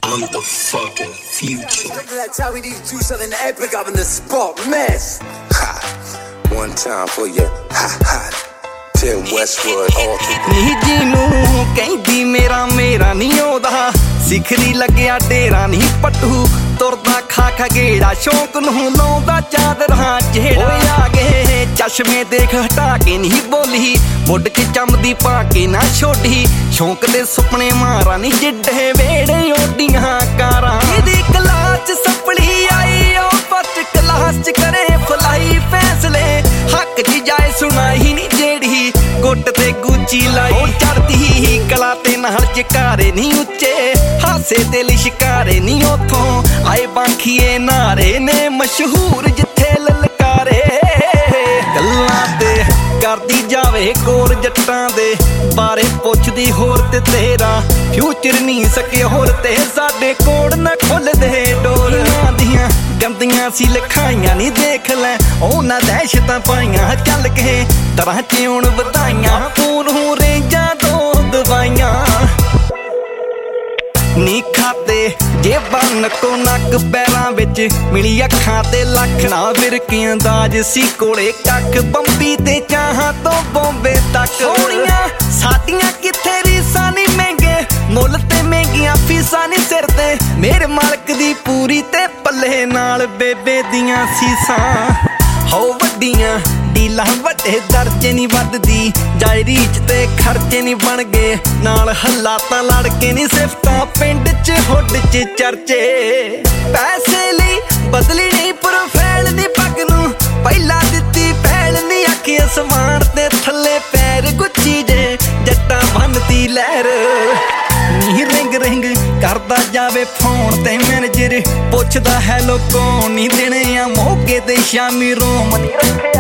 I'm the fucking future. That's how we need to do something epic up in the spot, mess. Ha, one time for you. Ha ha. Tim Westwood, all ਨੀ ਜਿਹਨੂੰ ਕਹਿੰਦੀ ਮੇਰਾ ਨਹੀਂ ਆਉਂਦਾ ਸਿਖਰੀ ਲੱਗਿਆ ਡੇਰਾ ਨਹੀਂ ਪੱਟੂ ਤੁਰਦਾ ਖਾ ਖਾ ਗੇੜਾ ਸ਼ੌਂਕ ਨੂੰ ਲਾਉਂਦਾ ਚਾਦਰਾਂ ਜਿਹੜਾ ਆ ਗਏ ਚਸ਼ਮੇ ਦੇਖ ਹਟਾ ਕੇ ਨਹੀਂ ਬੋਲੀ ਮੁੱਢ ਚ ਚੰਮਦੀ ਪਾ ਕੇ ਨਾ ਛੋਡੀ ਸ਼ੌਂਕ ਦੇ ਸੁਪਨੇ ਮਾਰਾਂ ਨਹੀਂ ਜਿੱਡੇ ਵੇੜੇ ਓਡੀਆਂ ਕਾਰਾਂ ਇਹਦੀ ਕਲਾਸ ਚ ਸਪਲੀ ਆਈ ਉਹ ਫਸਟ ਕਲਾਸ ਚ ਕਰੇ ਫਲਾਈ ਫੈਸਲੇ ਹੱਕ ਚ ਜਾਏ ਸੁਣਾਈ ਨਹੀਂ ਜਿਹੜੀ ਗੁੱਟ ਤੇ ਗੁੱਚੀ ਲਾਈ ਉਹ ਚੜਦੀ ਕਲਾ ਤੇ ਨਾਲ ਚਕਾਰੇ ਨਹੀਂ ਉੱਚੇ ਹਾਸੇ ਤੇ ਲਿਸ਼ਕਾਰੇ ਨਹੀਂ ਉਥੋਂ ਆਏ ਬਾਖੀਏ ਨਾਰੇ ਨੇ ਮਸ਼ਹੂਰ ਜਿੱਥੇ ਲਲਕਾਰੇ ਗੱਲਾਂ ਤੇ ਕਰਦੀ ਜਾਵੇ ਕੋਰ ਜੱਟਾਂ ਦੇ ਬਾਰੇ ਪੁੱਛਦੀ ਹੋਰ ਤੇ ਤੇਰਾ ਫਿਊਚਰ ਨਹੀਂ ਸਕੇ ਹੋਰ ਤੇ ਸਾਡੇ ਕੋੜ ਨਾ ਖੁੱਲਦੇ ਡੋਰਾਂ ਦੀਆਂ ਗੰਦੀਆਂ ਸੀ ਲਿਖਾਈਆਂ ਨਹੀਂ ਦੇਖ ਲੈ ਉਹਨਾਂ ਦਹਿਸ਼ਤਾਂ ਪਾਈਆਂ ਚੱਲ ਕੇ ਤਰ੍ਹਾਂ ਚ ਹੁਣ ਵਧਾਈਆਂ ਫੋਨ ਹੋ ਰੇਂਜਾਂ ਤੋਂ ਦਵਾਈਆਂ ਨੀ ਖਾਤੇ ਜੇਬਾਂ ਨੱਕੋ ਨੱਕ ਪੈਰਾਂ ਵਿੱਚ ਮਿਲੀ ਅੱਖਾਂ ਤੇ ਲੱਖਣਾ ਵਿਰਕਿਆਂ ਦਾਜ ਸੀ ਕੋਲੇ ਕੱਖ ਬੰਬੀ ਤੇ ਚਾਹਾਂ ਤੋਂ ਬੰਬੇ ਤੱਕ ਸੋਹਣੀਆਂ ਸਾਡੀਆਂ ਕਿੱਥੇ ਰੀਸਾਂ ਨਹੀਂ ਮਹਿੰਗੇ ਮੁੱਲ ਤੇ ਮਹਿੰਗੀਆਂ ਫੀਸਾਂ ਨਹੀਂ ਸਿਰ ਤੇ ਮੇਰੇ ਮਾਲਕ ਦੀ ਪੂਰੀ ਤੇ ਪੱਲੇ ਨਾਲ ਬੇਬੇ ਦੀਆਂ ਸੀਸਾਂ ਹੋ ਵੱਡੀਆਂ ਡੀਲਾਂ ਵੱਡੇ ਦਰਜੇ ਨਹੀਂ ਵੱਧਦੀ ਜਾਇ ਰੀਚ ਤੇ ਖਰਚੇ ਨਹੀਂ ਬਣ ਗਏ ਨਾਲ ਹਲਾਤਾਂ ਲੜ ਕੇ ਨਹੀਂ ਸਿਫਤਾਂ ਪਿੰਡ 'ਚ ਹੁੱਡ 'ਚ ਚਰਚੇ ਪੈਸੇ ਲਈ ਬਦਲੀ ਨਹੀਂ ਪ੍ਰੋਫਾਈਲ ਦੀ ਪੱਗ ਨੂੰ ਪਹਿਲਾਂ ਦਿੱਤੀ ਪਹਿਲ ਨਹੀਂ ਆਖੀ ਅਸਮਾਨ ਤੇ ਥੱਲੇ ਪੈਰ ਗੁੱਚੀ ਜੇ ਜੱਟਾਂ ਬੰਨਤੀ ਲਹਿਰ ਨੀ ਰਿੰਗ ਰਿੰਗ ਕਰਦਾ ਜਾਵੇ ਫੋਨ ਤੇ ਮੈਨੇਜਰ ਪੁੱਛਦਾ ਹੈਲੋ ਕੌਣ ਨੀ ਦੇਣੇ ਆ ਮੌਕੇ ਤੇ ਸ਼ਾਮੀ ਰੋਮ ਨੀ ਰੱਖਿਆ